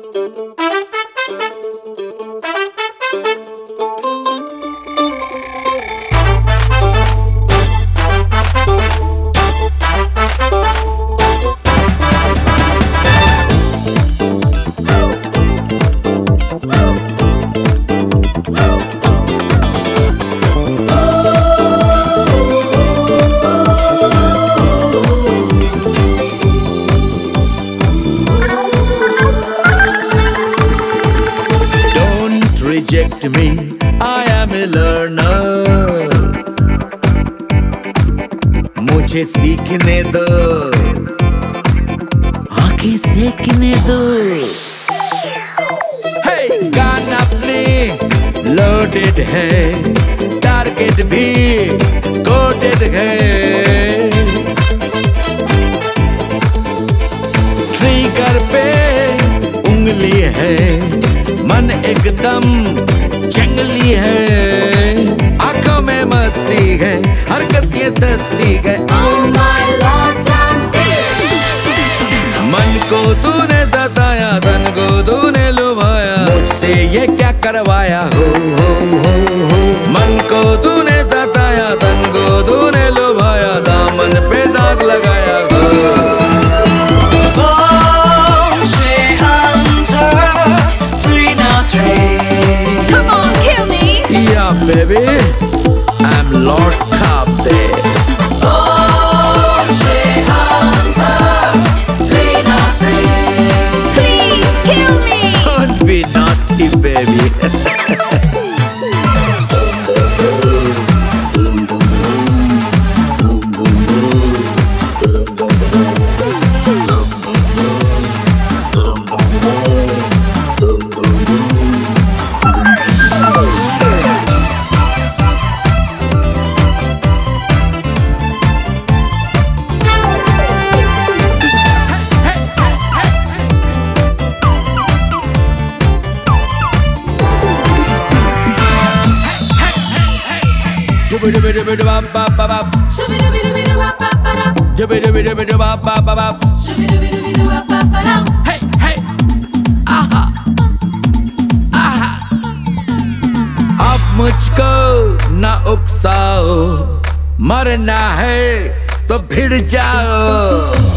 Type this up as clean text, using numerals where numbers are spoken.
Reject me, I am a learner. मुझे सीखने दो, आंखें सेकने दो. Hey, गाना प्ले लोडेड है, टारगेट भी कोडेड है. ट्रिगर पे उंगली है, मन एकदम जंगली है. आंखों में मस्ती है, हरकत ये सस्ती है. Oh my Lord, मन को तूने सताया, तन को तूने लुभाया, मुझसे ये क्या करवाया. हो मन को तूने सताया, तन को तूने लुभाया, दामन पे दाग लगाया. come on, kill me. Yeah, baby, I'm Lord Kapte. Oh, Shea Hunter, 303. Please kill me. Don't be naughty, baby. Hey, hey, aha, aha. अब मुझको ना उकसाओ, मरना है तो भिड़ जाओ.